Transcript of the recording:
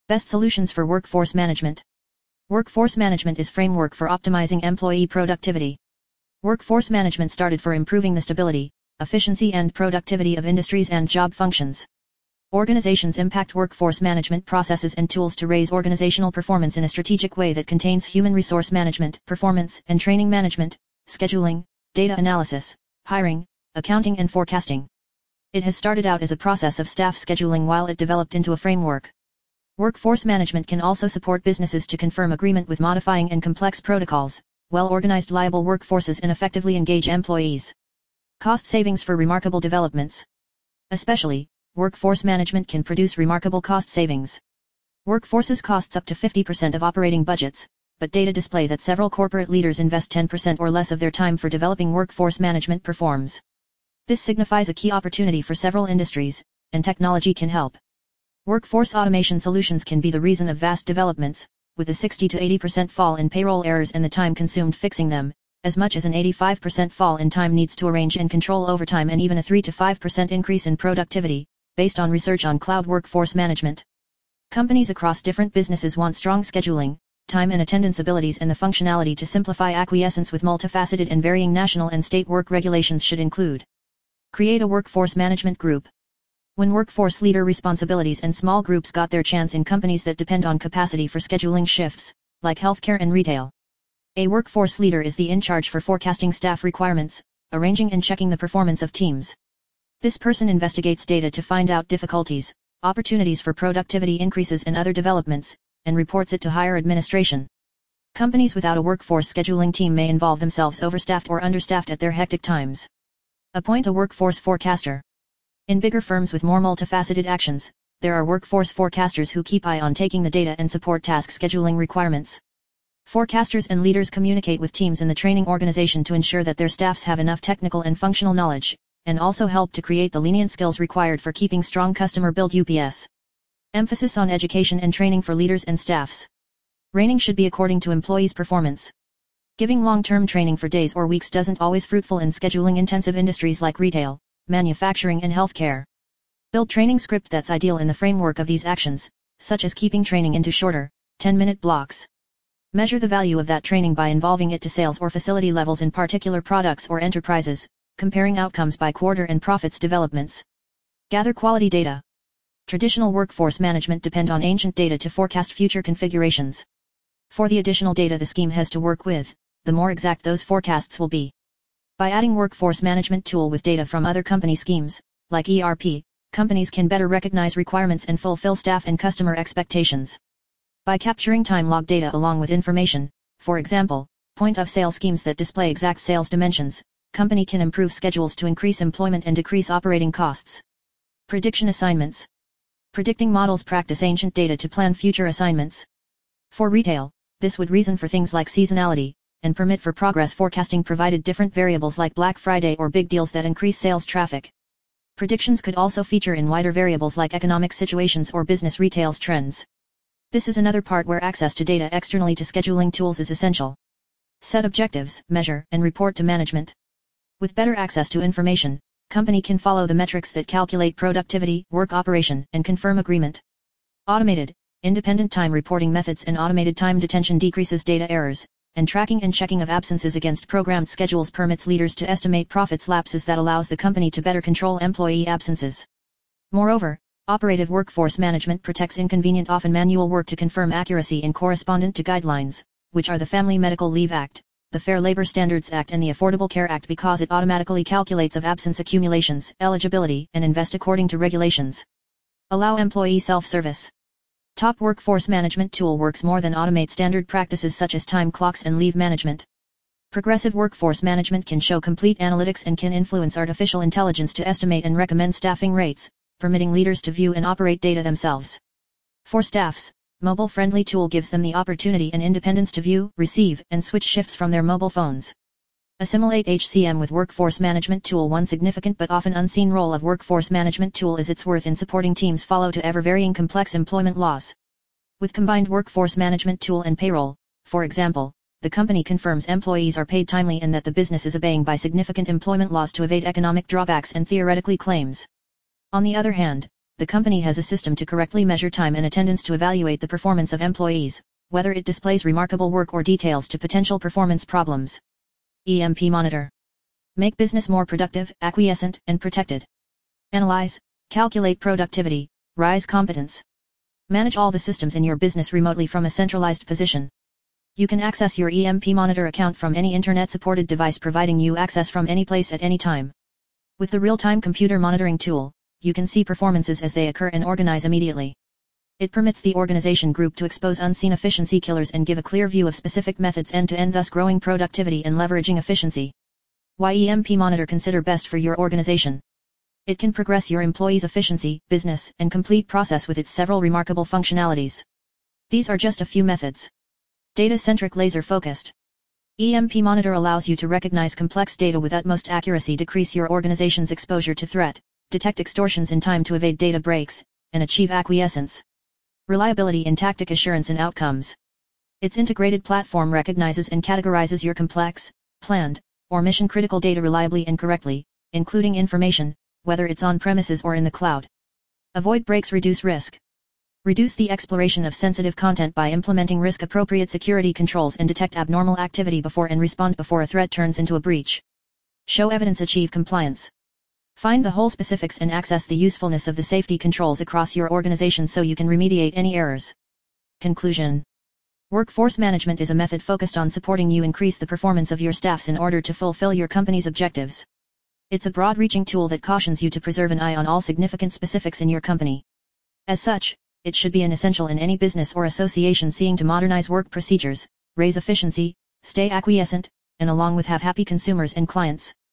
Best solutions for workforce management. Workforce management is framework for optimizing employee productivity. Workforce management started for improving the stability, efficiency and productivity of industries and job functions. Organizations impact workforce management processes and tools to raise organizational performance in a strategic way that contains human resource management, performance and training management, scheduling, data analysis, hiring, accounting and forecasting. It has started out as a process of staff scheduling while it developed into a framework. Workforce management can also support businesses to confirm agreement with modifying and complex protocols, well-organized liable workforces and effectively engage employees. Cost savings for remarkable developments. Especially, workforce management can produce remarkable cost savings. Workforces costs up to 50% of operating budgets, but data display that several corporate leaders invest 10% or less of their time for developing workforce management performs. This signifies a key opportunity for several industries, and technology can help. Workforce automation solutions can be the reason of vast developments, with a 60 to 80% fall in payroll errors and the time consumed fixing them, as much as an 85% fall in time needs to arrange and control overtime and even a 3 to 5% increase in productivity, based on research on cloud workforce management. Companies across different businesses want strong scheduling, time and attendance abilities and the functionality to simplify acquiescence with multifaceted and varying national and state work regulations should include. Create a workforce management group. When workforce leader responsibilities and small groups got their chance in companies that depend on capacity for scheduling shifts, like healthcare and retail. A workforce leader is the in charge for forecasting staff requirements, arranging and checking the performance of teams. This person investigates data to find out difficulties, opportunities for productivity increases and other developments, and reports it to higher administration. Companies without a workforce scheduling team may involve themselves overstaffed or understaffed at their hectic times. Appoint a workforce forecaster. In bigger firms with more multifaceted actions, there are workforce forecasters who keep eye on taking the data and support task scheduling requirements. Forecasters and leaders communicate with teams in the training organization to ensure that their staffs have enough technical and functional knowledge, and also help to create the lenient skills required for keeping strong customer-built UPS. Emphasis on education and training for leaders and staffs. Training should be according to employees' performance. Giving long-term training for days or weeks doesn't always fruitful in scheduling-intensive industries like retail, manufacturing and healthcare. Build training script that's ideal in the framework of these actions, such as keeping training into shorter, 10-minute blocks. Measure the value of that training by involving it to sales or facility levels in particular products or enterprises, comparing outcomes by quarter and profits developments. Gather quality data. Traditional workforce management depend on ancient data to forecast future configurations. For the additional data the scheme has to work with, the more exact those forecasts will be. By adding workforce management tool with data from other company schemes, like ERP, companies can better recognize requirements and fulfill staff and customer expectations. By capturing time log data along with information, for example, point of sale schemes that display exact sales dimensions, company can improve schedules to increase employment and decrease operating costs. Prediction assignments. Predicting models practice ancient data to plan future assignments. For retail, this would reason for things like seasonality, and permit for progress forecasting provided different variables like Black Friday or big deals that increase sales traffic. Predictions could also feature in wider variables like economic situations or business retail's trends. This is another part where access to data externally to scheduling tools is essential. Set objectives, measure, and report to management. With better access to information, company can follow the metrics that calculate productivity, work operation, and confirm agreement. Automated, independent time reporting methods and automated time detention decreases data errors, and tracking and checking of absences against programmed schedules permits leaders to estimate profits lapses that allows the company to better control employee absences. Moreover, operative workforce management protects inconvenient often manual work to confirm accuracy in correspondent to guidelines, which are the Family Medical Leave Act, the Fair Labor Standards Act and the Affordable Care Act because it automatically calculates of absence accumulations, eligibility, and invest according to regulations. Allow employee self-service. Top workforce management tool works more than automate standard practices such as time clocks and leave management. Progressive workforce management can show complete analytics and can influence artificial intelligence to estimate and recommend staffing rates, permitting leaders to view and operate data themselves. For staffs, mobile-friendly tool gives them the opportunity and independence to view, receive, and switch shifts from their mobile phones. Assimilate HCM with workforce management tool. One significant but often unseen role of workforce management tool is its worth in supporting teams follow to ever-varying complex employment laws. With combined workforce management tool and payroll, for example, the company confirms employees are paid timely and that the business is obeying by significant employment laws to evade economic drawbacks and theoretically claims. On the other hand, the company has a system to correctly measure time and attendance to evaluate the performance of employees, whether it displays remarkable work or details to potential performance problems. EMP Monitor. Make business more productive, acquiescent, and protected. Analyze, calculate productivity, rise competence. Manage all the systems in your business remotely from a centralized position. You can access your EMP Monitor account from any internet-supported device, providing you access from any place at any time. With the real-time computer monitoring tool, you can see performances as they occur and organize immediately. It permits the organization group to expose unseen efficiency killers and give a clear view of specific methods end-to-end, thus growing productivity and leveraging efficiency. Why EMP Monitor consider best for your organization? It can progress your employees' efficiency, business, and complete process with its several remarkable functionalities. These are just a few methods. Data-centric laser-focused. EMP Monitor allows you to recognize complex data with utmost accuracy, decrease your organization's exposure to threat, detect extortions in time to evade data breaks, and achieve acquiescence. Reliability in tactic assurance and outcomes. Its integrated platform recognizes and categorizes your complex, planned, or mission-critical data reliably and correctly, including information, whether it's on-premises or in the cloud. Avoid breaks, reduce risk. Reduce the exploration of sensitive content by implementing risk-appropriate security controls and detect abnormal activity before and respond before a threat turns into a breach. Show evidence, achieve compliance. Find the whole specifics and access the usefulness of the safety controls across your organization so you can remediate any errors. Conclusion. Workforce management is a method focused on supporting you increase the performance of your staffs in order to fulfill your company's objectives. It's a broad-reaching tool that cautions you to preserve an eye on all significant specifics in your company. As such, it should be an essential in any business or association seeking to modernize work procedures, raise efficiency, stay acquiescent, and along with have happy consumers and clients.